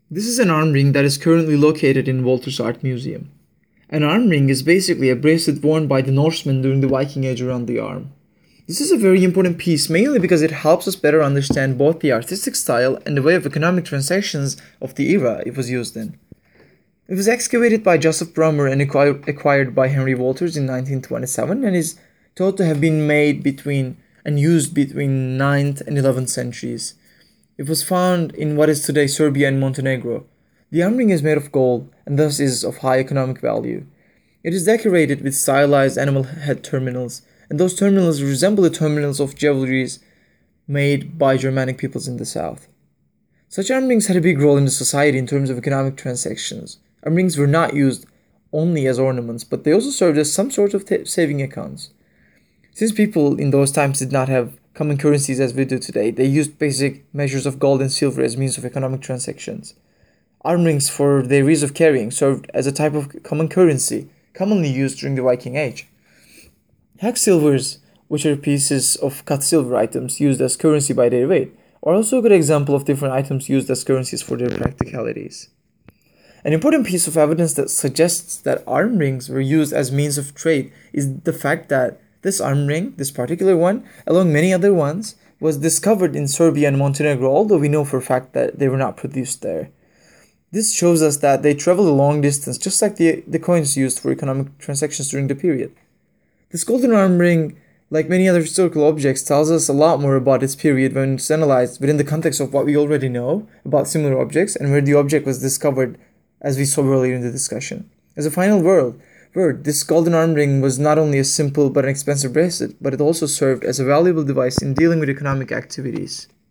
This is an arm ring that is currently located in Walters Art Museum. An arm ring is basically a bracelet worn by the Norsemen during the Viking Age around the arm. This is a very important piece mainly because it helps us better understand both the artistic style and the way of economic transactions of the era it was used in. It was excavated by Joseph Brummer and acquired by Henry Walters in 1927 and is thought to have been made and used between 9th and 11th centuries. It was found in what is today Serbia and Montenegro. The arm ring is made of gold and thus is of high economic value. It is decorated with stylized animal head terminals, and those terminals resemble the terminals of jewelries made by Germanic peoples in the south. Such arm rings had a big role in the society in terms of economic transactions. Arm rings were not used only as ornaments, but they also served as some sort of saving accounts. Since people in those times did not have common currencies as we do today, they used basic measures of gold and silver as means of economic transactions. Arm rings, for their ease of carrying, served as a type of common currency commonly used during the Viking Age. Hack silvers, which are pieces of cut silver items used as currency by their weight, are also a good example of different items used as currencies for their practicalities. An important piece of evidence that suggests that arm rings were used as means of trade is the fact that this arm ring, this particular one, along many other ones, was discovered in Serbia and Montenegro, although we know for a fact that they were not produced there. This shows us that they traveled a long distance, just like the coins used for economic transactions during the period. This golden arm ring, like many other historical objects, tells us a lot more about its period when it's analyzed within the context of what we already know about similar objects and where the object was discovered, as we saw earlier in the discussion. As a final word, this golden arm ring was not only a simple but an expensive bracelet, but it also served as a valuable device in dealing with economic activities.